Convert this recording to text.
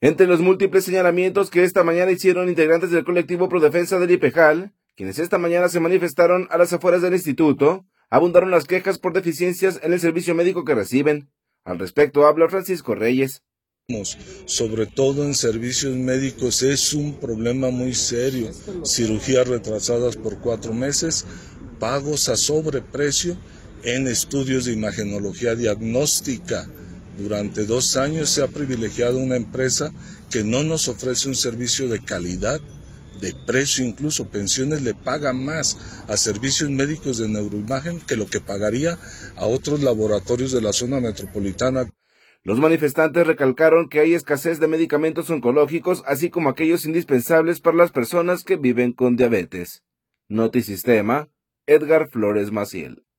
Entre los múltiples señalamientos que esta mañana hicieron integrantes del colectivo Prodefensa del IPEJAL, quienes esta mañana se manifestaron a las afueras del instituto, abundaron las quejas por deficiencias en el servicio médico que reciben. Al respecto habla Francisco Reyes. Sobre todo en servicios médicos es un problema muy serio, cirugías retrasadas por 4 meses, pagos a sobreprecio en estudios de imagenología diagnóstica. Durante 2 años se ha privilegiado una empresa que no nos ofrece un servicio de calidad, de precio, incluso Pensiones le paga más a servicios médicos de neuroimagen que lo que pagaría a otros laboratorios de la zona metropolitana. Los manifestantes recalcaron que hay escasez de medicamentos oncológicos, así como aquellos indispensables para las personas que viven con diabetes. Notisistema, Edgar Flores Maciel.